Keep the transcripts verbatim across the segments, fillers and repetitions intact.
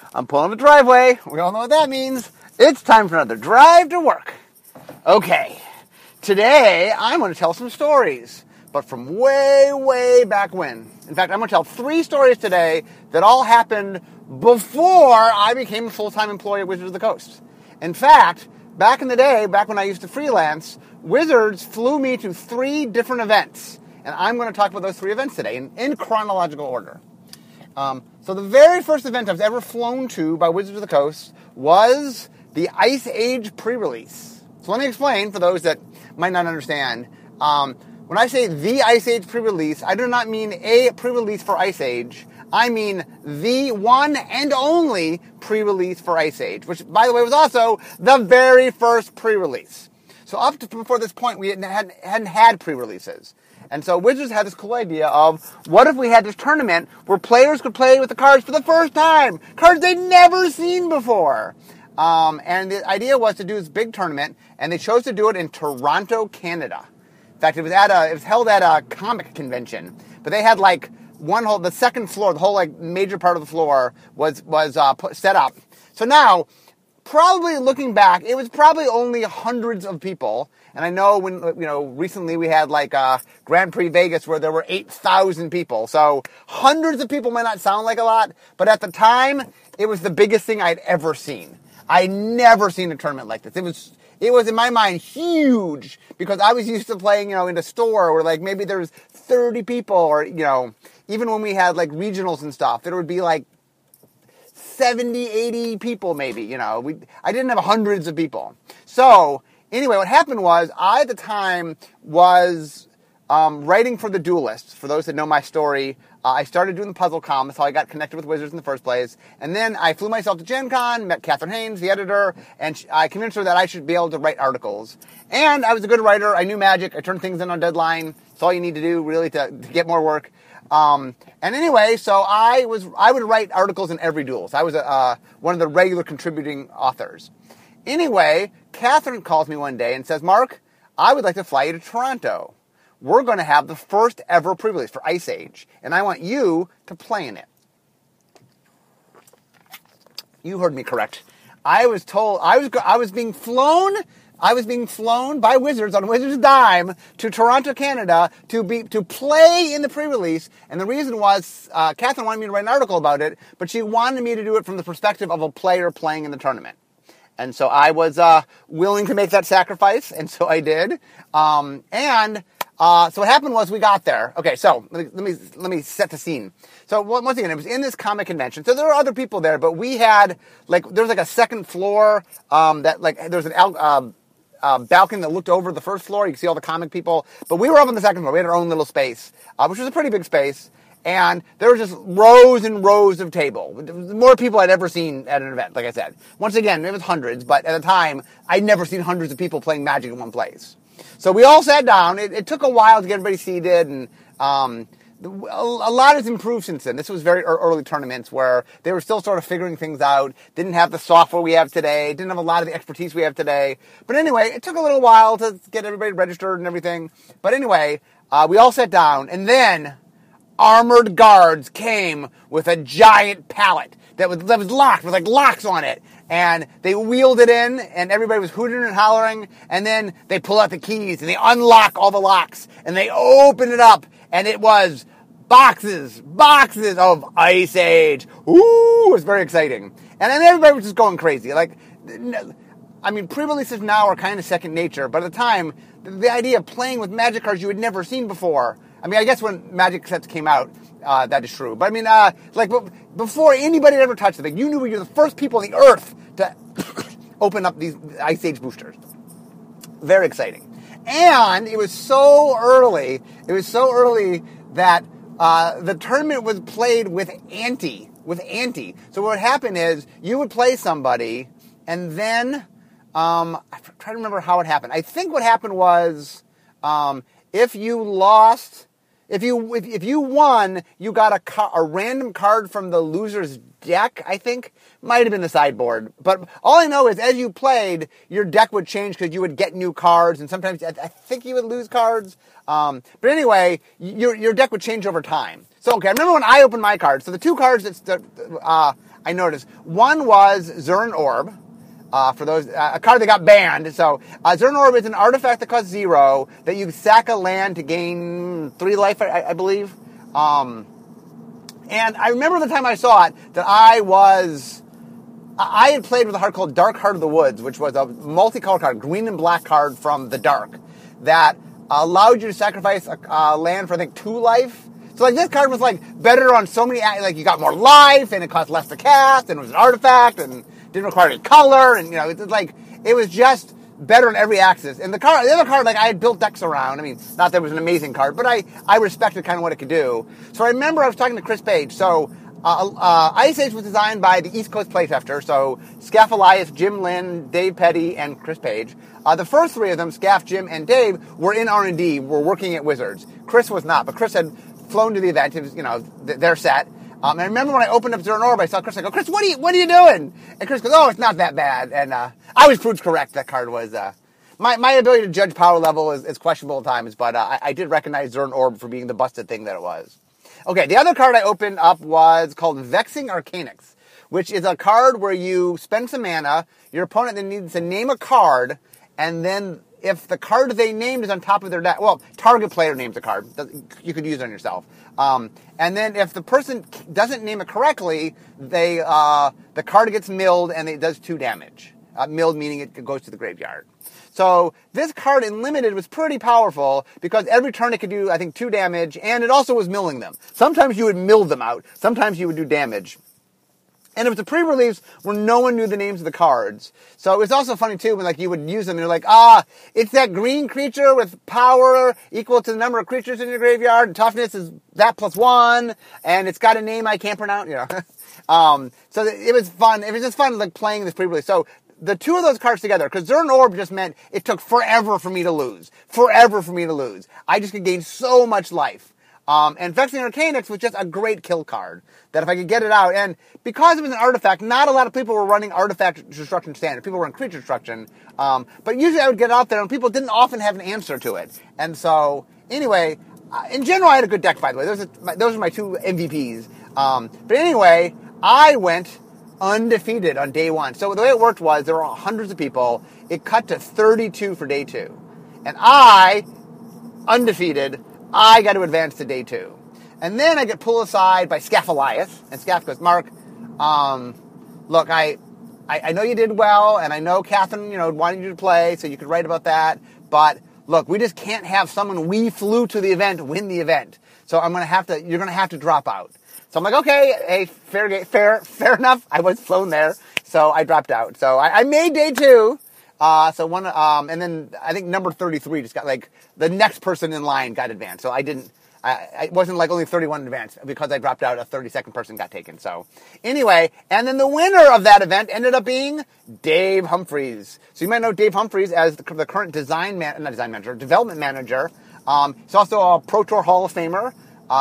I'm pulling the driveway. We all know what that means. It's time for another drive to work. Okay, today I'm going to tell some stories, but from way, way back when. In fact, I'm going to tell three stories today that all happened before I became a full-time employee at Wizards of the Coast. In fact, back in the day, back when I used to freelance, Wizards flew me to three different events, and I'm going to talk about those three events today in, in chronological order. Um, so the very first event I was ever flown to by Wizards of the Coast was the Ice Age pre-release. So let me explain for those that might not understand. Um, when I say the Ice Age pre-release, I do not mean a pre-release for Ice Age. I mean the one and only pre-release for Ice Age, which, by the way, was also the very first pre-release. So up to before this point, we hadn't, hadn't, hadn't had pre-releases. And so Wizards had this cool idea of, what if we had this tournament where players could play with the cards for the first time? Cards they'd never seen before. Um, and the idea was to do this big tournament, and they chose to do it in Toronto, Canada. In fact, it was at a, it was held at a comic convention. But they had like one whole, the second floor, the whole like major part of the floor was, was uh, put, set up. So now, probably looking back, it was probably only hundreds of people. And I know when, you know, recently we had like uh, Grand Prix Vegas where there were eight thousand people. So hundreds of people might not sound like a lot, but at the time, it was the biggest thing I'd ever seen. I'd never seen a tournament like this. It was, it was in my mind huge because I was used to playing, you know, in a store where like maybe there's thirty people, or, you know, even when we had like regionals and stuff, there would be like seventy, eighty people maybe, you know. We, I didn't have hundreds of people. So anyway, what happened was, I, at the time, was um, writing for The Duelists. For those that know my story, uh, I started doing the PuzzleCom. That's how I got connected with Wizards in the first place. And then I flew myself to Gen Con, met Catherine Haynes, the editor, and sh- I convinced her that I should be able to write articles. And I was a good writer. I knew magic. I turned things in on deadline. That's all you need to do, really, to, to get more work. Um, and anyway, so I was I would write articles in every Duels. I was a, uh, one of the regular contributing authors. Anyway, Catherine calls me one day and says, Mark, I would like to fly you to Toronto. We're going to have the first ever pre-release for Ice Age, and I want you to play in it. You heard me correct. I was told, I was I was being flown, I was being flown by Wizards on Wizards' dime to Toronto, Canada, to be to play in the pre-release, and the reason was, uh, Catherine wanted me to write an article about it, but she wanted me to do it from the perspective of a player playing in the tournament. And so I was uh, willing to make that sacrifice, and so I did. Um, and uh, so what happened was we got there. Okay, so let me let me, let me set the scene. So once again, it was in this comic convention. So there were other people there, but we had like there was like a second floor um, that like there was an uh, uh, balcony that looked over the first floor. You could see all the comic people, but we were up on the second floor. We had our own little space, uh, which was a pretty big space. And there were just rows and rows of table. More people I'd ever seen at an event, like I said. Once again, it was hundreds, but at the time, I'd never seen hundreds of people playing Magic in one place. So we all sat down. It, it took a while to get everybody seated, and um, a lot has improved since then. This was very early tournaments where they were still sort of figuring things out, didn't have the software we have today, didn't have a lot of the expertise we have today. But anyway, it took a little while to get everybody registered and everything. But anyway, uh, we all sat down, and then armored guards came with a giant pallet that was, that was locked, with like locks on it. And they wheeled it in, and everybody was hooting and hollering. And then they pull out the keys, and they unlock all the locks. And they open it up, and it was boxes, boxes of Ice Age. Ooh, it was very exciting. And then everybody was just going crazy. Like, I mean, pre-releases now are kind of second nature. But at the time, the idea of playing with Magic cards you had never seen before. I mean, I guess when Magic sets came out, uh, that is true. But I mean, uh, like, before anybody had ever touched it, like, you knew you were the first people on the earth to open up these Ice Age boosters. Very exciting. And it was so early, it was so early that uh, the tournament was played with ante, with ante. So what would happen is, you would play somebody, and then, um, I'm trying to remember how it happened. I think what happened was, um, if you lost... If you if, if you won, you got a, ca- a random card from the loser's deck, I think. Might have been the sideboard. But all I know is as you played, your deck would change because you would get new cards, and sometimes I, I think you would lose cards. Um, but anyway, your your deck would change over time. So, okay, I remember when I opened my cards. So the two cards that uh, I noticed. One was Zern Orb. Uh, for those, uh, a card that got banned. So, uh, Zern Orb is an artifact that costs zero, that you sack a land to gain three life, I, I believe. Um, and I remember the time I saw it, that I was, I had played with a card called Dark Heart of the Woods, which was a multicolored card, green and black card from the Dark, that allowed you to sacrifice a, a land for, I think, two life. So, like, this card was, like, better on so many, like, you got more life, and it cost less to cast, and it was an artifact, and didn't require any color, and, you know, it's like, it was just better on every axis. And the card, the other card, like, I had built decks around. I mean, not that it was an amazing card, but I, I respected kind of what it could do. So I remember I was talking to Chris Page. So, uh, uh, Ice Age was designed by the East Coast Playtester. So, Scaff Elias, Jim Lynn, Dave Petty, and Chris Page. Uh, the first three of them, Scaff, Jim, and Dave, were in R and D, were working at Wizards. Chris was not, but Chris had flown to the event. It was, you know, th- their set. Um, and I remember when I opened up Zern Orb, I saw Chris. I go, Chris, what are you, what are you doing? And Chris goes, oh, it's not that bad. And uh, I was proved correct. That card was uh, my my ability to judge power level is, is questionable at times, but uh, I, I did recognize Zern Orb for being the busted thing that it was. Okay, the other card I opened up was called Vexing Arcanix, which is a card where you spend some mana. Your opponent then needs to name a card, and then if the card they named is on top of their deck, well, target player names a card. You could use it on yourself. Um, and then if the person doesn't name it correctly, they uh, the card gets milled and it does two damage. Uh, milled meaning it goes to the graveyard. So this card in Limited was pretty powerful because every turn it could do, I think, two damage, and it also was milling them. Sometimes you would mill them out. Sometimes you would do damage. And it was a pre-release where no one knew the names of the cards. So it was also funny, too, when like you would use them, and you're like, ah, it's that green creature with power equal to the number of creatures in your graveyard, and toughness is that plus one, and it's got a name I can't pronounce, you know. um, so it was fun. It was just fun, like, playing this pre-release. So the two of those cards together, because Zern Orb just meant it took forever for me to lose. Forever for me to lose. I just could gain so much life. Um, and Vexing Arcanix was just a great kill card, that if I could get it out, and because it was an artifact, not a lot of people were running artifact destruction standard. People were in creature destruction, um, but usually I would get out there, and people didn't often have an answer to it. And so, anyway, uh, in general, I had a good deck, by the way. Those are my, those are my two M V Ps. Um, but anyway, I went undefeated on day one. So the way it worked was there were hundreds of people. It cut to thirty-two for day two. And I, undefeated, I got to advance to day two. And then I get pulled aside by Scaff Elias. And Scaff goes, Mark, um, look, I, I I know you did well, and I know Catherine, you know, wanted you to play, so you could write about that. But look, we just can't have someone we flew to the event win the event. So I'm going to have to, you're going to have to drop out. So I'm like, okay, hey, fair, fair, fair enough. I was flown there. So I dropped out. So I, I made day two. Uh, so one, um, and then I think number thirty-three just got like, the next person in line got advanced. So I didn't, I, I wasn't like only thirty-one in advance because I dropped out, a thirty-second person got taken. So anyway, and then the winner of that event ended up being Dave Humphreys. So you might know Dave Humphreys as the, the current design man, not design manager, development manager. Um, he's also a Pro Tour Hall of Famer.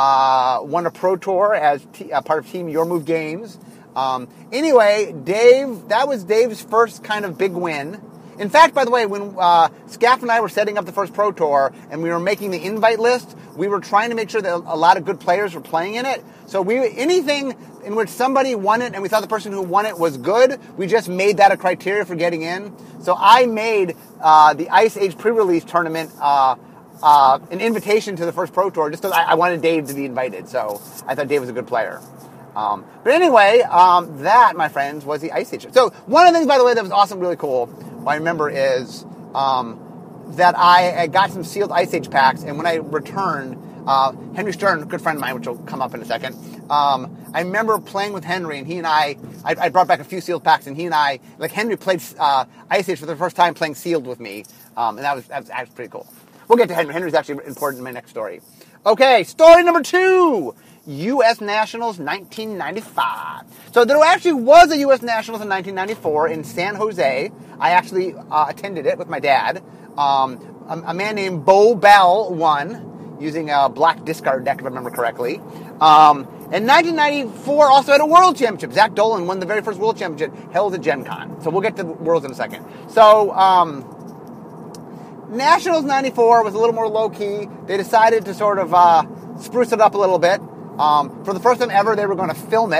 Uh, won a Pro Tour as t- uh, part of Team Your Move Games. Um, anyway, Dave, that was Dave's first kind of big win. In fact, by the way, when uh, Scaff and I were setting up the first Pro Tour and we were making the invite list, we were trying to make sure that a lot of good players were playing in it. So we anything in which somebody won it and we thought the person who won it was good, we just made that a criteria for getting in. So I made uh, the Ice Age pre-release tournament uh, uh, an invitation to the first Pro Tour just because I, I wanted Dave to be invited. So I thought Dave was a good player. Um, but anyway, um, that, my friends, was the Ice Age. So one of the things, by the way, that was awesome, really cool, what I remember is um, that I, I got some sealed Ice Age packs, and when I returned, uh, Henry Stern, a good friend of mine, which will come up in a second, um, I remember playing with Henry, and he and I, I, I brought back a few sealed packs, and he and I, like Henry played uh, Ice Age for the first time playing sealed with me, um, and that was, that was actually pretty cool. We'll get to Henry. Henry's actually important in my next story. Okay, story number two. U S Nationals nineteen ninety-five. So there actually was a U S Nationals in nineteen ninety-four in San Jose. I actually uh, attended it with my dad. Um, a, a man named Bo Bell won using a black discard deck, if I remember correctly. Um, in nineteen ninety-four, also had a World Championship. Zach Dolan won the very first World Championship held at Gen Con. So we'll get to the Worlds in a second. So um, Nationals ninety-four was a little more low-key. They decided to sort of uh, spruce it up a little bit. Um, for the first time ever, they were going to film it.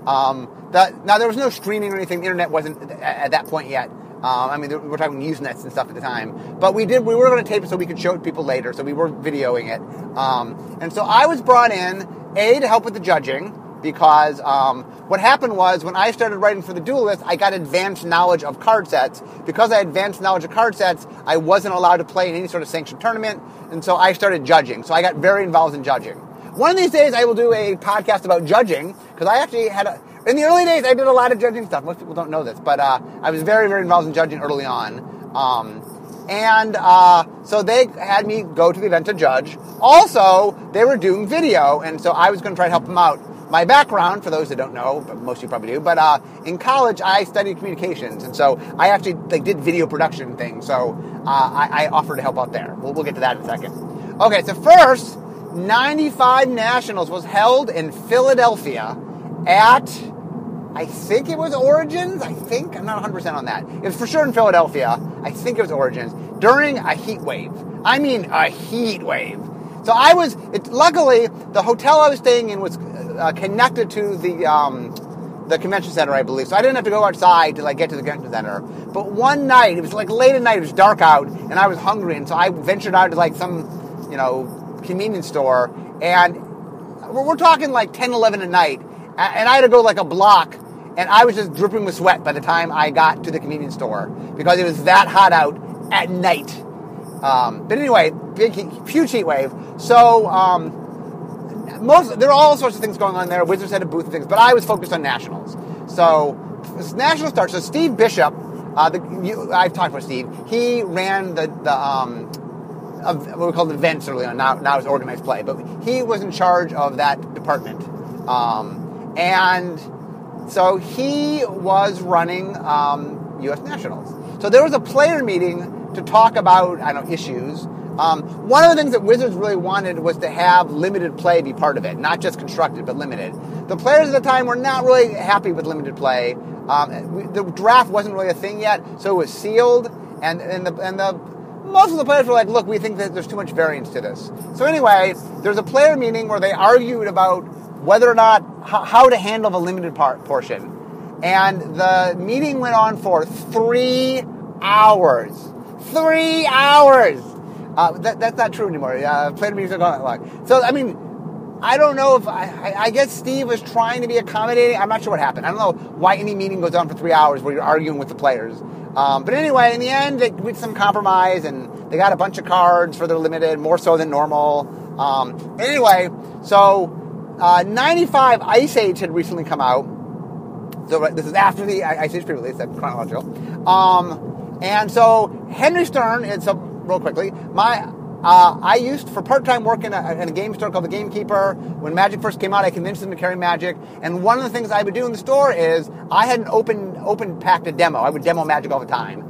Um, that, now, there was no streaming or anything. The internet wasn't at, at that point yet. Um, I mean, we're talking Usenets and stuff at the time. But we did. We were going to tape it so we could show it to people later. So we were videoing it. Um, and so I was brought in, A, to help with the judging. Because um, what happened was, when I started writing for The Duelist, I got advanced knowledge of card sets. Because I had advanced knowledge of card sets, I wasn't allowed to play in any sort of sanctioned tournament. And so I started judging. So I got very involved in judging. One of these days, I will do a podcast about judging. Because I actually had a... In the early days, I did a lot of judging stuff. Most people don't know this. But uh, I was very, very involved in judging early on. Um, and uh, so they had me go to the event to judge. Also, they were doing video. And so I was going to try to help them out. My background, for those that don't know, but most of you probably do, but uh, in college I studied communications, and so I actually like did video production things, so uh, I, I offered to help out there. We'll, we'll get to that in a second. Okay, so first, ninety-five Nationals was held in Philadelphia at, I think it was Origins, I think, I'm not one hundred percent on that. It was for sure in Philadelphia, I think it was Origins, during a heat wave. I mean a heat wave. So I was, it, luckily, the hotel I was staying in was uh, connected to the um, the convention center, I believe. So I didn't have to go outside to like get to the convention center. But one night, it was like late at night, it was dark out, and I was hungry, and so I ventured out to like some, you know, convenience store, and we're, we're talking like ten, eleven at night, and I had to go like a block, and I was just dripping with sweat by the time I got to the convenience store, because it was that hot out at night. Um, but anyway, big, huge heat wave. So, um, most, there are all sorts of things going on there. Wizards had a booth and things, but I was focused on Nationals. So, National starts. So, Steve Bishop, uh, the, you, I've talked about Steve. He ran the, the um, of what we call the events early on. Now, now it's organized play, but he was in charge of that department. Um, and so he was running um, U S Nationals. So there was a player meeting to talk about, I don't know, issues. Um, one of the things that Wizards really wanted was to have limited play be part of it, not just constructed, but limited. The players at the time were not really happy with limited play. Um, we, the draft wasn't really a thing yet, so it was sealed, and, and, the, and the most of the players were like, look, we think that there's too much variance to this. So anyway, there's a player meeting where they argued about whether or not, how, how to handle the limited part portion. And the meeting went on for three hours. Three hours! Uh, that, that's not true anymore. Uh, player meetings are going that long. So, I mean, I don't know if, I, I, I guess Steve was trying to be accommodating. I'm not sure what happened. I don't know why any meeting goes on for three hours where you're arguing with the players. Um, but anyway, in the end, they reached some compromise, and they got a bunch of cards for their limited, more so than normal. Um, anyway, so uh, ninety-five Ice Age had recently come out. So this is after the Ice Age pre-release, that's chronological. Um, and so Henry Stern, and so real quickly, my uh, I used for part-time work in a, in a game store called The Gamekeeper. When Magic first came out, I convinced them to carry Magic. And one of the things I would do in the store is I had an open open packed demo. I would demo Magic all the time.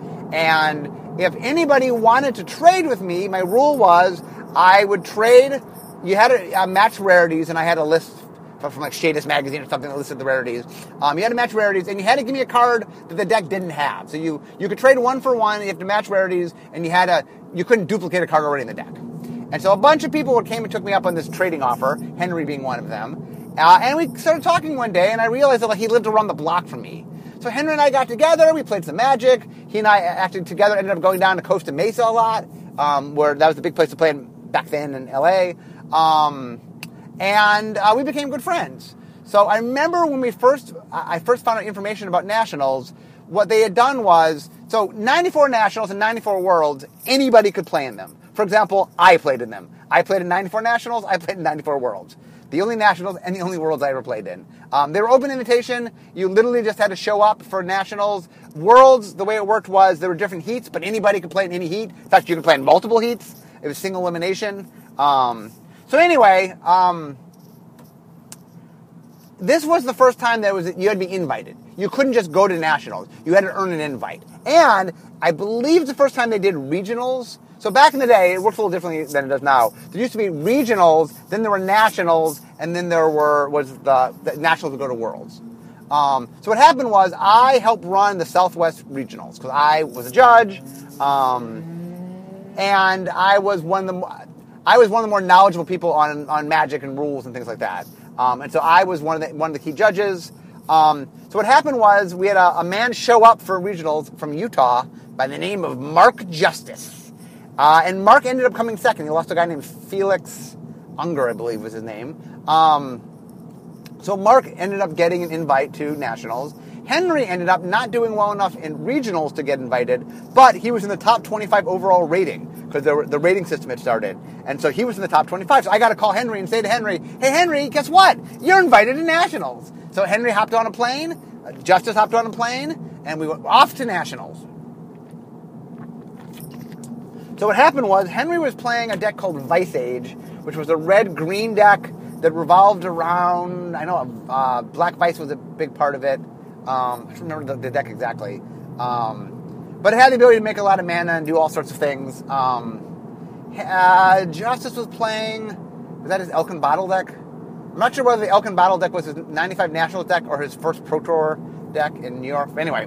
And if anybody wanted to trade with me, my rule was I would trade. You had to uh, match rarities, and I had a list from like Shadis magazine or something that listed the rarities. Um, you had to match rarities, and you had to give me a card that the deck didn't have. So you, you could trade one for one, you have to match rarities, and you had to, you couldn't duplicate a card already in the deck. And so a bunch of people came and took me up on this trading offer, Henry being one of them. Uh, and we started talking one day, and I realized that like, he lived around the block from me. So Henry and I got together, we played some Magic. He and I actually together ended up going down to Costa Mesa a lot, um, where that was the big place to play back then in L A. Um... And uh, we became good friends. So I remember when we first, I first found out information about Nationals, what they had done was, so ninety-four Nationals and ninety-four Worlds, anybody could play in them. For example, I played in them. I played in ninety-four Nationals, I played in ninety-four Worlds. The only Nationals and the only Worlds I ever played in. Um, they were open invitation. You literally just had to show up for Nationals. Worlds, the way it worked was there were different heats, but anybody could play in any heat. In fact, you could play in multiple heats. It was single elimination. Um... So anyway, um, this was the first time that was you had to be invited. You couldn't just go to Nationals. You had to earn an invite. And I believe it's the first time they did regionals. So back in the day, it worked a little differently than it does now. There used to be regionals, then there were Nationals, and then there were was the, the Nationals would go to Worlds. Um, so what happened was I helped run the Southwest regionals because I was a judge, um, and I was one of the I was one of the more knowledgeable people on on Magic and rules and things like that. Um, and so I was one of the one of the key judges. Um, so what happened was we had a, a man show up for regionals from Utah by the name of Mark Justice. Uh, and Mark ended up coming second. He lost to a guy named Felix Unger, I believe was his name. Um, so Mark ended up getting an invite to nationals. Henry ended up not doing well enough in regionals to get invited, but he was in the top twenty-five overall rating because the, the rating system had started. And so he was in the top twenty-five. So I got to call Henry and say to Henry, hey, Henry, guess what? You're invited to nationals. So Henry hopped on a plane, uh, Justice hopped on a plane, and we went off to nationals. So what happened was Henry was playing a deck called Vice Age, which was a red-green deck that revolved around, I know uh, Black Vice was a big part of it. Um, I don't remember the, the deck exactly. Um, but it had the ability to make a lot of mana and do all sorts of things. Um, uh, Justice was playing, was that his Elkin Bottle deck? I'm not sure whether the Elkin Bottle deck was his ninety-five Nationals deck or his first Pro Tour deck in New York. Anyway,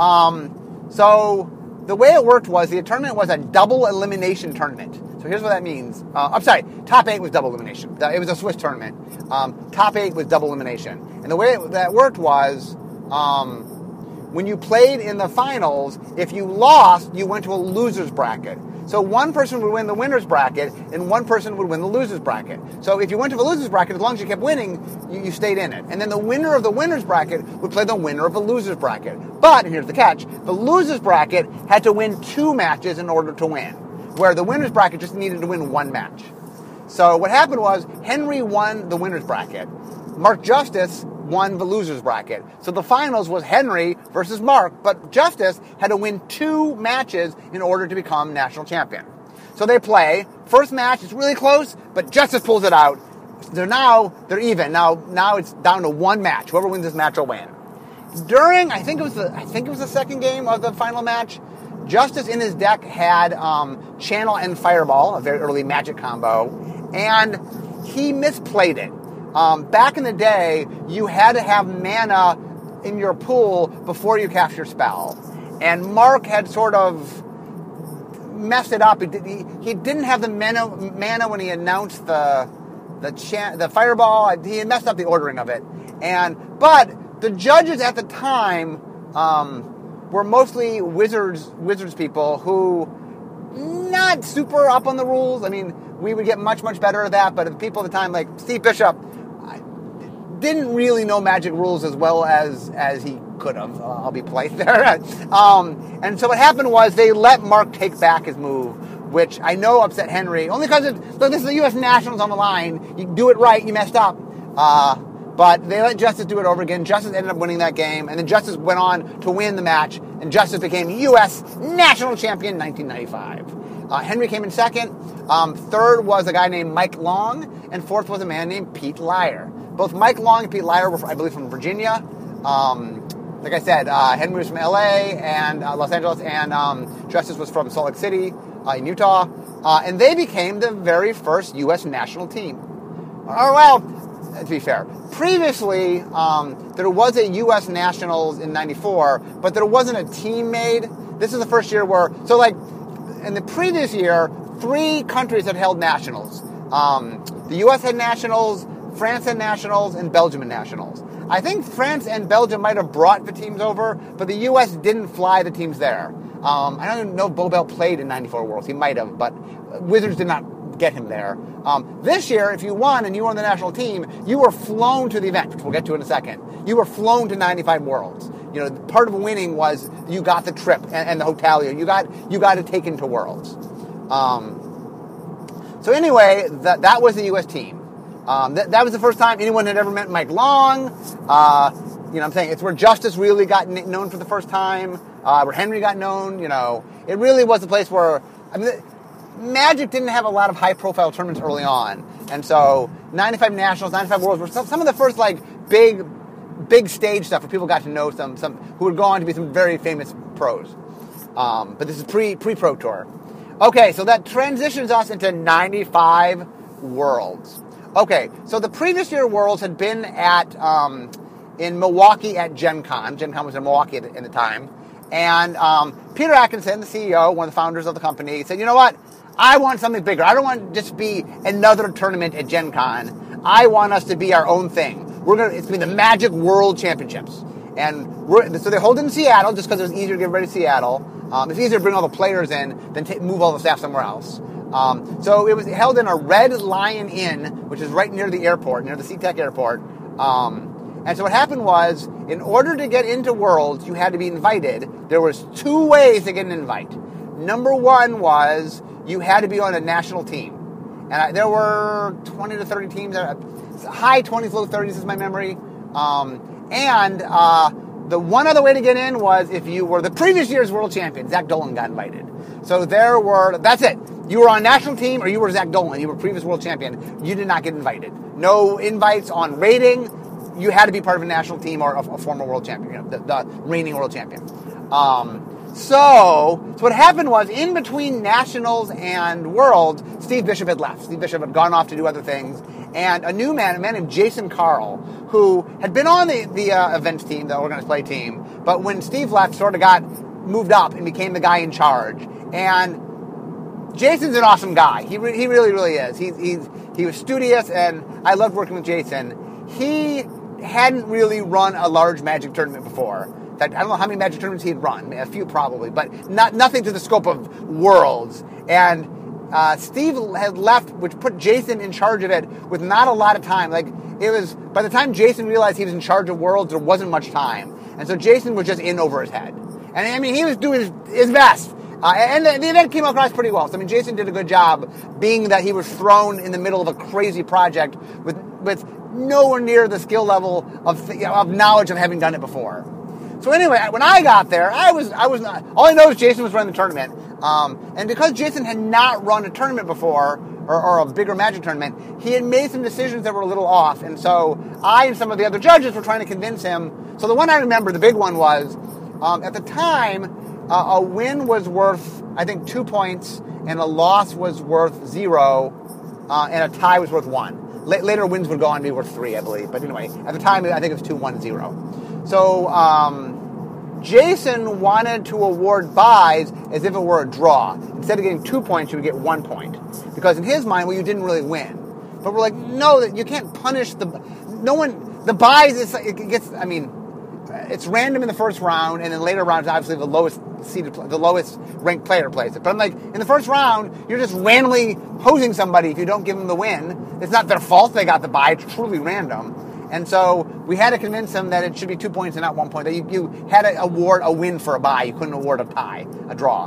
um, so the way it worked was the tournament was a double elimination tournament. So here's what that means. Uh, I'm sorry, top eight was double elimination. It was a Swiss tournament. Um, top eight was double elimination. And the way it, that worked was um, when you played in the finals, if you lost, you went to a loser's bracket. So one person would win the winner's bracket, and one person would win the loser's bracket. So if you went to the loser's bracket, as long as you kept winning, you, you stayed in it. And then the winner of the winner's bracket would play the winner of the loser's bracket. But, and here's the catch, the loser's bracket had to win two matches in order to win, where the winner's bracket just needed to win one match. So what happened was Henry won the winner's bracket. Mark Justice won the loser's bracket. So the finals was Henry versus Mark, but Justice had to win two matches in order to become national champion. So they play. First match is really close, but Justice pulls it out. They're now, they're even. Now, now it's down to one match. Whoever wins this match will win. During, I think it was the, I think it was the second game of the final match, Justice in his deck had um, Channel and Fireball, a very early Magic combo, and he misplayed it. Um, back in the day, you had to have mana in your pool before you cast your spell. And Mark had sort of messed it up. He, did, he, he didn't have the mana, mana when he announced the the, cha- the Fireball. He had messed up the ordering of it. And but the judges at the time um, were mostly wizards, wizards people who not super up on the rules. I mean, we would get much, much better at that. But the people at the time, like Steve Bishop, didn't really know Magic rules as well as, as he could have. Uh, I'll be polite there. um, and so what happened was they let Mark take back his move, which I know upset Henry. Only because, look, this is the U S Nationals on the line. You do it right, you messed up. Uh, but they let Justice do it over again. Justice ended up winning that game. And then Justice went on to win the match. And Justice became U S National Champion in nineteen ninety-five. Uh, Henry came in second. Um, third was a guy named Mike Long. And fourth was a man named Pete Lyer. Both Mike Long and Pete Lyer were, I believe, from Virginia. Um, like I said, uh, Henry was from L A and uh, Los Angeles, and um, Justice was from Salt Lake City uh, in Utah. Uh, and they became the very first U S national team. Or, well, to be fair, previously um, there was a U S Nationals in ninety-four, but there wasn't a team made. This is the first year where, so like, in the previous year, three countries had held nationals. Um, the U S had nationals, France had nationals, and Belgium had nationals. I think France and Belgium might have brought the teams over, but the U S didn't fly the teams there. Um, I don't even know if Bo Bell played in ninety-four Worlds. He might have, but Wizards did not get him there. Um, this year, if you won and you were on the national team, you were flown to the event, which we'll get to in a second. You were flown to ninety-five Worlds. You know, part of winning was you got the trip and, and the hotel. You got you got it taken to Worlds. Um, so anyway, that that was the U S team. Um, that, that was the first time anyone had ever met Mike Long. Uh, you know, I'm saying it's where Justice really got n- known for the first time, uh, where Henry got known. You know, it really was the place where, I mean, the, Magic didn't have a lot of high-profile tournaments early on, and so ninety-five Nationals, ninety-five Worlds were some, some of the first like big, big stage stuff where people got to know some some who would go on to be some very famous pros. Um, but this is pre pre Pro Tour. Okay, so that transitions us into ninety-five Worlds. Okay, so the previous year Worlds had been at um, in Milwaukee at Gen Con. Gen Con was in Milwaukee at the, at the time. And um, Peter Atkinson, the C E O, one of the founders of the company, said, you know what? I want something bigger. I don't want to just be another tournament at Gen Con. I want us to be our own thing. we're gonna it's gonna be the Magic World Championships, and we're, so they hold it in Seattle just because it was easier to get everybody to Seattle. Um, it's easier to bring all the players in than to move all the staff somewhere else. Um, so it was held in a Red Lion Inn, which is right near the airport, near the SeaTac airport. Um, and so what happened was, in order to get into Worlds, you had to be invited. There was two ways to get an invite. Number one was you had to be on a national team. And I, there were twenty to thirty teams, high twenties, low thirties is my memory. Um, and uh, the one other way to get in was if you were the previous year's world champion. Zach Dolan got invited. So there were, that's it. You were on a national team or you were Zach Dolan. You were previous world champion. You did not get invited. No invites on rating. You had to be part of a national team or a, a former world champion, you know, the, the reigning world champion. Um, so, so what happened was, in between Nationals and Worlds, Steve Bishop had left. Steve Bishop had gone off to do other things. And a new man, a man named Jason Carl, who had been on the, the uh, events team, the organized play team, but when Steve left, sort of got moved up and became the guy in charge. And Jason's an awesome guy. He re- he really, really is. He's, he's, he was studious, and I loved working with Jason. He hadn't really run a large Magic tournament before. In fact, I don't know how many Magic tournaments he'd run. A few probably, but not nothing to the scope of Worlds. And uh, Steve had left, which put Jason in charge of it with not a lot of time. Like, it was, by the time Jason realized he was in charge of Worlds, there wasn't much time. And so Jason was just in over his head. And I mean, he was doing his, his best. Uh, and the, the event came across pretty well. So, I mean, Jason did a good job, being that he was thrown in the middle of a crazy project with with nowhere near the skill level of you know, of knowledge of having done it before. So anyway, when I got there, I was I was not, all I know is Jason was running the tournament, um, and because Jason had not run a tournament before, or, or a bigger Magic tournament, he had made some decisions that were a little off, and so I and some of the other judges were trying to convince him. So the one I remember, the big one was, um, at the time, uh, a win was worth, I think, two points, and a loss was worth zero, uh, and a tie was worth one. L- later wins would go on to be worth three, I believe. But anyway, at the time, I think it was two, one, zero. So um, Jason wanted to award buys as if it were a draw. Instead of getting two points, you would get one point. Because in his mind, well, you didn't really win. But we're like, no, you can't punish the... No one... The buys, is, it gets... I mean... It's random in the first round, and then later rounds, obviously, the lowest seeded, the lowest ranked player plays it. But I'm like, in the first round, you're just randomly hosing somebody if you don't give them the win. It's not their fault they got the bye. It's truly random. And so we had to convince them that it should be two points and not one point. That you, you had to award a win for a bye. You couldn't award a tie, a draw.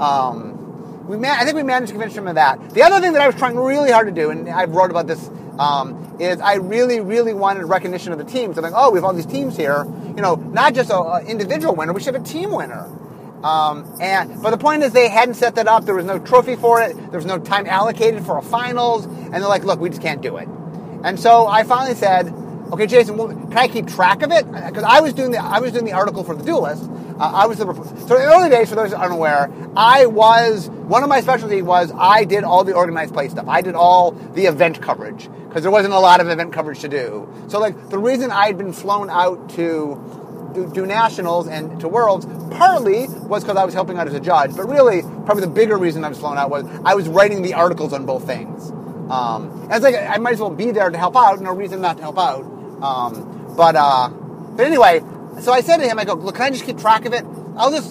Um, we man- I think we managed to convince them of that. The other thing that I was trying really hard to do, and I wrote about this, um, is I really, really wanted recognition of the teams. I'm like, oh, we have all these teams here. You know, not just an individual winner, we should have a team winner. Um, and but the point is, they hadn't set that up. There was no trophy for it. There was no time allocated for a finals. And they're like, look, we just can't do it. And so I finally said, okay, Jason, well, can I keep track of it? Because I was doing the I was doing the article for the Duelist. Uh, I was the so in the early days, for those unaware, I was one of my specialties was I did all the organized play stuff. I did all the event coverage because there wasn't a lot of event coverage to do. So like the reason I'd been flown out to do, do nationals and to Worlds partly was because I was helping out as a judge, but really probably the bigger reason I was flown out was I was writing the articles on both things. Um, and it's like I might as well be there to help out. No reason not to help out. Um, but uh, but anyway. So I said to him, I go, look, can I just keep track of it? I'll just,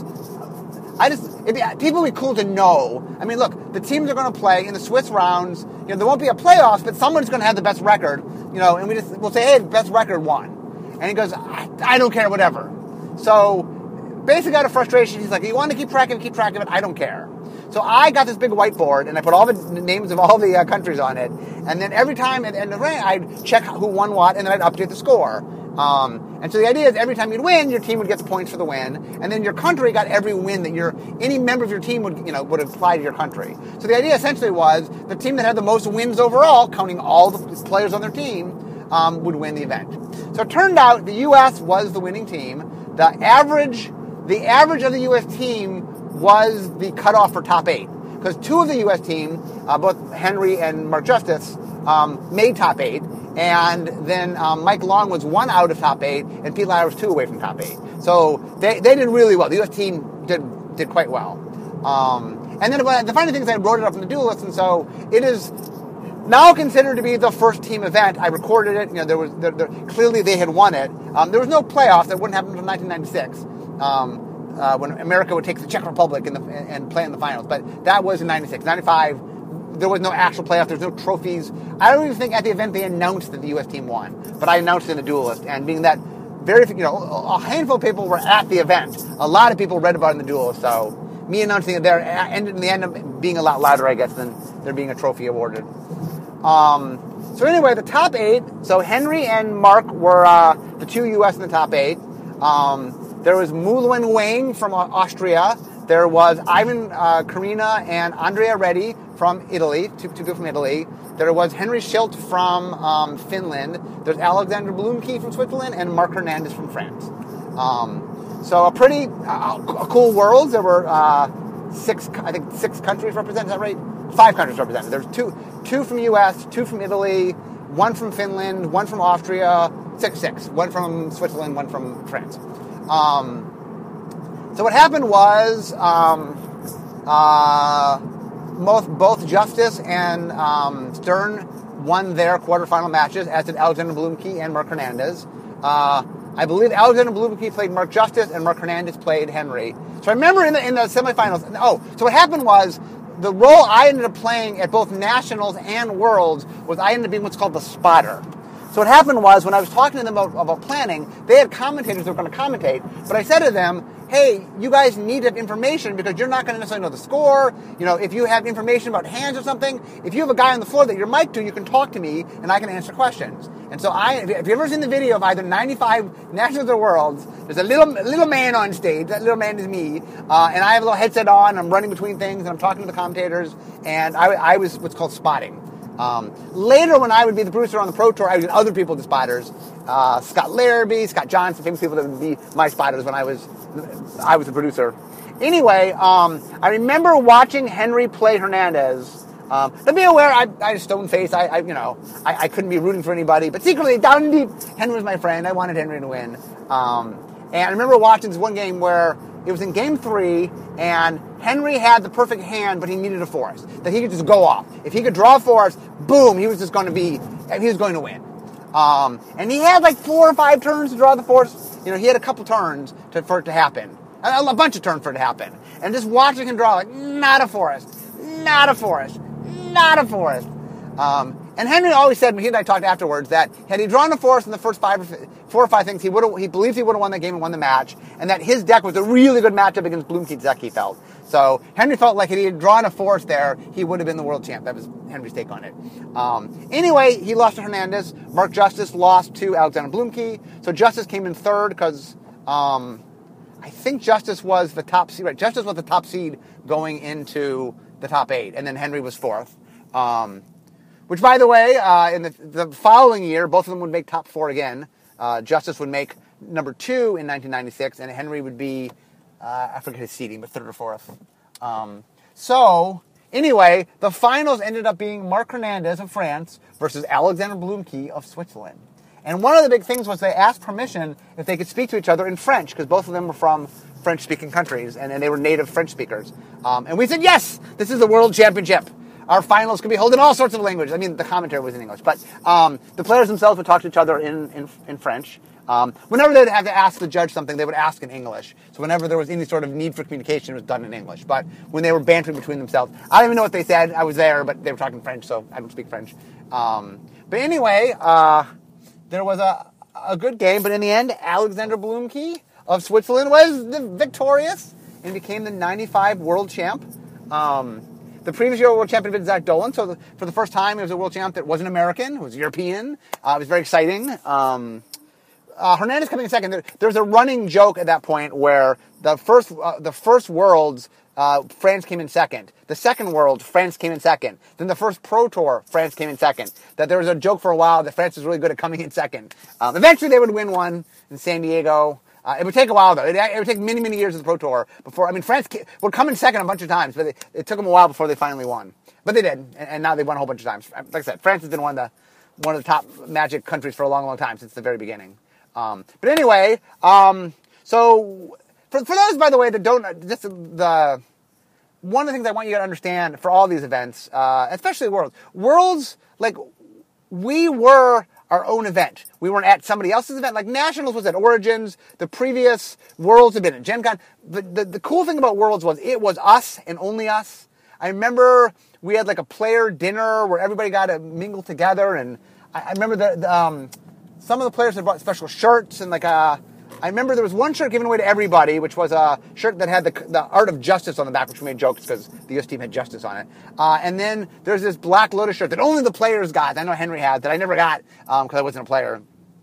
I just, it'd be, people would be cool to know. I mean, look, the teams are going to play in the Swiss rounds. You know, there won't be a playoffs, but someone's going to have the best record. You know, and we just, we'll say, hey, best record won. And he goes, I, I don't care, whatever. So basically out of frustration, he's like, you want to keep track of it, keep track of it, I don't care. So I got this big whiteboard, and I put all the names of all the uh, countries on it. And then every time at the end of the race, I'd check who won what, and then I'd update the score. Um, and so the idea is every time you'd win, your team would get the points for the win, and then your country got every win that your any member of your team would you know would apply to your country. So the idea essentially was the team that had the most wins overall, counting all the players on their team, um, would win the event. So it turned out the U S was the winning team. The average, the average of the U S team was the cutoff for top eight because two of the U S team, uh, both Henry and Mark Justice, um, made top eight. And then um, Mike Long was one out of top eight, and Pete Ladder was two away from top eight. So they, they did really well. The U S team did did quite well. Um, and then the funny thing is I wrote it up in the Duelist, and so it is now considered to be the first team event. I recorded it. You know, there was there, there, clearly they had won it. Um, there was no playoffs. That wouldn't happen until nineteen ninety-six, um, uh, when America would take the Czech Republic in the, and play in the finals. But that was in ninety-six. ninety-five, there was no actual playoff. There's no trophies. I don't even think at the event they announced that the U S team won. But I announced it in the Duelist, and being that very, you know, a handful of people were at the event. A lot of people read about it in the Duelist. So me announcing it there ended in the end up being a lot louder, I guess, than there being a trophy awarded. Um, so anyway, the top eight. So Henry and Mark were uh, the two U S in the top eight. Um, there was Mulwen Wang from Austria. There was Ivan uh, Karina and Andrea Reddy from Italy, two, two people from Italy. There was Henry Schilt from um, Finland. There's Alexander Blumke from Switzerland and Mark Hernandez from France. Um, so a pretty uh, a cool world. There were uh, six, I think, six countries represented. Is that right? Five countries represented. There's two, two from U S, two from Italy, one from Finland, one from Austria, six, six. One from Switzerland, one from France. Um, so what happened was um, uh, both both Justice and um, Stern won their quarterfinal matches, as did Alexander Blumke and Mark Hernandez. Uh, I believe Alexander Blumke played Mark Justice and Mark Hernandez played Henry. So I remember in the in the semifinals. Oh, so what happened was, the role I ended up playing at both Nationals and Worlds was I ended up being what's called the spotter. So what happened was, when I was talking to them about, about planning, they had commentators that were going to commentate, but I said to them, hey, you guys need to have information because you're not going to necessarily know the score. You know, if you have information about hands or something, if you have a guy on the floor that you're mic'd to, you can talk to me and I can answer questions. And so I, if you've ever seen the video of either ninety-five Nationals or Worlds, there's a little little man on stage. That little man is me. Uh, and I have a little headset on. I'm running between things and I'm talking to the commentators. And I, I was what's called spotting. Um, later, when I would be the producer on the Pro Tour, I would get other people, the spotters. Uh, Scott Larrabee, Scott Johnson, famous people that would be my spotters when I was I was the producer. Anyway, um, I remember watching Henry play Hernandez. Um, to be aware, I, I had a stone face. I, I you know, I, I couldn't be rooting for anybody. But secretly, down deep, Henry was my friend. I wanted Henry to win. Um, and I remember watching this one game where it was in game three, and Henry had the perfect hand, but he needed a force that he could just go off. If he could draw a force, boom, he was just going to be, he was going to win. Um, and he had like four or five turns to draw the force. You know, he had a couple turns to, for it to happen. A, a bunch of turns for it to happen. And just watching him draw, like, not a forest, not a forest, not a forest. Um, and Henry always said, when he and I talked afterwards, that had he drawn a forest in the first five or four or five things, he would have, he believed he would have won that game and won the match, and that his deck was a really good matchup against Blumke's deck, he felt. So Henry felt like if he had drawn a forest there, he would have been the world champ. That was Henry's take on it. Um, anyway, he lost to Hernandez. Mark Justice lost to Alexander Blumke. So Justice came in third because um, I think Justice was the top seed. Right, Justice was the top seed going into the top eight, and then Henry was fourth. Um, which, by the way, uh, in the, the following year, both of them would make top four again. Uh, Justice would make number two in nineteen ninety-six, and Henry would be, uh, I forget his seeding, but third or fourth. Um, so, anyway, the finals ended up being Mark Hernandez of France versus Alexander Blumke of Switzerland. And one of the big things was they asked permission if they could speak to each other in French, because both of them were from French-speaking countries, and, and they were native French speakers. Um, and we said, yes, this is the World Championship. Our finals could be held in all sorts of languages. I mean, the commentary was in English, but um, the players themselves would talk to each other in, in, in French. Um, whenever they'd have to ask the judge something, they would ask in English. So whenever there was any sort of need for communication, it was done in English. But when they were bantering between themselves, I don't even know what they said. I was there, but they were talking French, so I don't speak French. Um, but anyway, uh, there was a, a good game, but in the end, Alexander Blumke of Switzerland was the victorious and became the ninety-five world champ. Um, The previous year world champion had been Zach Dolan, so the, for the first time, it was a world champ that wasn't American, it was European. Uh, it was very exciting. Um, uh, Hernandez coming in second. There, there was a running joke at that point where the first uh, the first Worlds, uh, France came in second. The second Worlds, France came in second. Then the first Pro Tour, France came in second. That there was a joke for a while that France was really good at coming in second. Um, eventually, they would win one in San Diego. Uh, it would take a while, though. It, it would take many, many years of the Pro Tour before... I mean, France would come in second a bunch of times, but it, it took them a while before they finally won. But they did, and, and now they won a whole bunch of times. Like I said, France has been one of the one of the top Magic countries for a long, long time, since the very beginning. Um, but anyway, um, so... For, for those, by the way, that don't... Just the... one of the things I want you to understand for all these events, uh, especially Worlds, Worlds, like, we were our own event. We weren't at somebody else's event. Like, Nationals was at Origins. The previous Worlds had been at Gen Con. The, the, the cool thing about Worlds was it was us and only us. I remember we had, like, a player dinner where everybody got to mingle together, and I, I remember that the, um, some of the players had brought special shirts, and, like, uh, I remember there was one shirt given away to everybody, which was a shirt that had the, the Art of Justice on the back, which we made jokes because the U S team had Justice on it. Uh, and then there's this Black Lotus shirt that only the players got. I know Henry had, that I never got because um, I wasn't a player.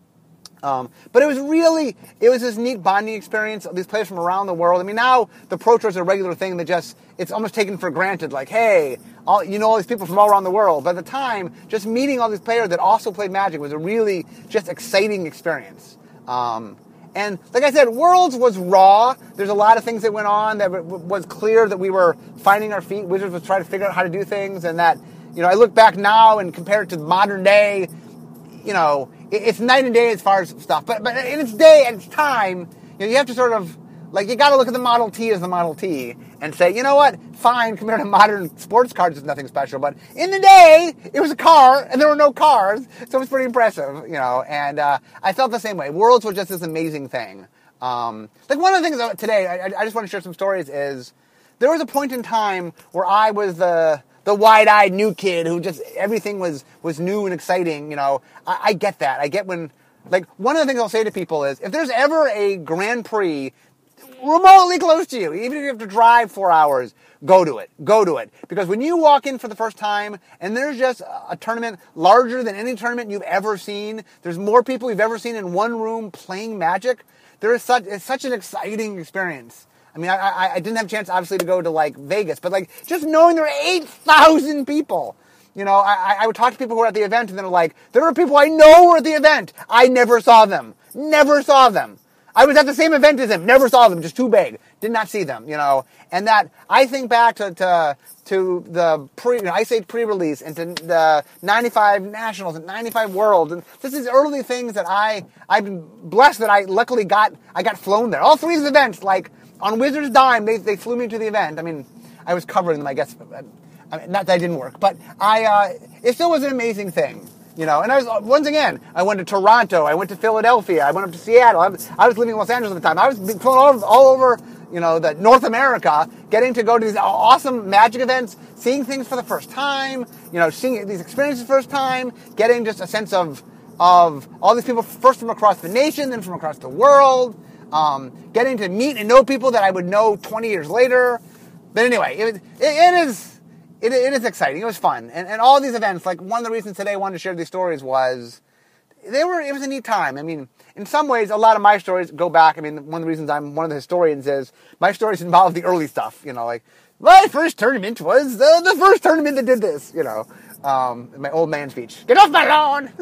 Um, but it was really, it was this neat bonding experience. These players from around the world. I mean, now the Pro Tour is a regular thing that just, it's almost taken for granted. Like, hey, all, you know all these people from all around the world. But at the time, just meeting all these players that also played Magic was a really just exciting experience. Um, And like I said, Worlds was raw. There's a lot of things that went on that w- was clear that we were finding our feet. Wizards was trying to figure out how to do things, and that, you know, I look back now and compare it to modern day, you know, it, it's night and day as far as stuff. But but in its day and its time, you know, you have to sort of, like, you got to look at the Model T as the Model T and say, you know what, fine, compared to modern sports cars, it's nothing special. But in the day, it was a car, and there were no cars, so it was pretty impressive, you know. And uh, I felt the same way. Worlds was just this amazing thing. Um, like, one of the things today, I, I just want to share some stories, is there was a point in time where I was the the wide-eyed new kid who just, everything was, was new and exciting, you know. I, I get that. I get when, like, one of the things I'll say to people is, if there's ever a Grand Prix remotely close to you, even if you have to drive four hours, go to it. Go to it. Because when you walk in for the first time and there's just a tournament larger than any tournament you've ever seen, there's more people you've ever seen in one room playing Magic, there is such, it's such an exciting experience. I mean, I, I, I didn't have a chance, obviously, to go to, like, Vegas, but, like, just knowing there are eight thousand people. You know, I, I would talk to people who were at the event, and they're like, there are people I know were at the event. I never saw them. Never saw them. I was at the same event as them, never saw them, just too big. Did not see them, you know. And that, I think back to to, to the pre, you know, Ice Age pre-release and to the ninety-five Nationals and ninety-five Worlds. And just these early things that I, I've been blessed that I luckily got, I got flown there. All three of these events, like, on Wizards' dime, they, they flew me to the event. I mean, I was covering them, I guess. I mean, not that I didn't work, but I, uh, it still was an amazing thing. You know, and I was, once again, I went to Toronto, I went to Philadelphia, I went up to Seattle. I was, I was living in Los Angeles at the time. I was flown all, all over, you know, the North America, getting to go to these awesome Magic events, seeing things for the first time, you know, seeing these experiences for the first time, getting just a sense of, of all these people, first from across the nation, then from across the world, um, getting to meet and know people that I would know twenty years later. But anyway, it, it, it is... It, it is exciting. It was fun. And, and all these events, like, one of the reasons today I wanted to share these stories was, they were, it was a neat time. I mean, in some ways, a lot of my stories go back. I mean, one of the reasons I'm one of the historians is, my stories involve the early stuff, you know, like, my first tournament was the, the first tournament that did this, you know, um, my old man speech. Get off my lawn!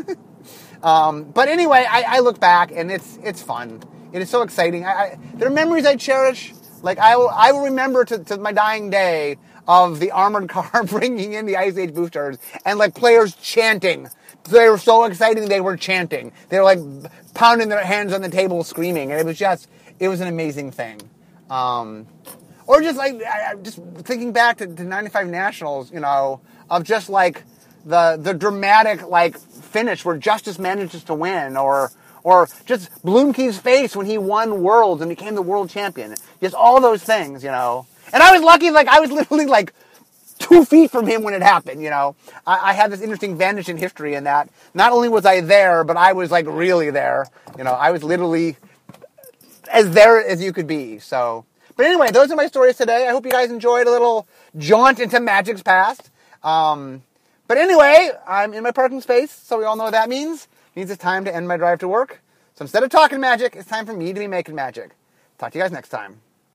um, but anyway, I, I look back, and it's, it's fun. It is so exciting. I, I, there are memories I cherish. Like, I will, I will remember to, to my dying day of the armored car bringing in the Ice Age boosters, and, like, players chanting. They were so exciting, they were chanting. They were, like, pounding their hands on the table, screaming, and it was just, it was an amazing thing. Um, or just, like, I, just thinking back to, to ninety-five Nationals, you know, of just, like, the the dramatic, like, finish where Justice manages to win, or or just Bloomkey's face when he won Worlds and became the world champion. Just all those things, you know. And I was lucky, like, I was literally, like, two feet from him when it happened, you know. I, I had this interesting vantage in history in that not only was I there, but I was, like, really there. You know, I was literally as there as you could be, so. But anyway, those are my stories today. I hope you guys enjoyed a little jaunt into Magic's past. Um, but anyway, I'm in my parking space, so we all know what that means. It means it's time to end my drive to work. So instead of talking Magic, it's time for me to be making Magic. Talk to you guys next time.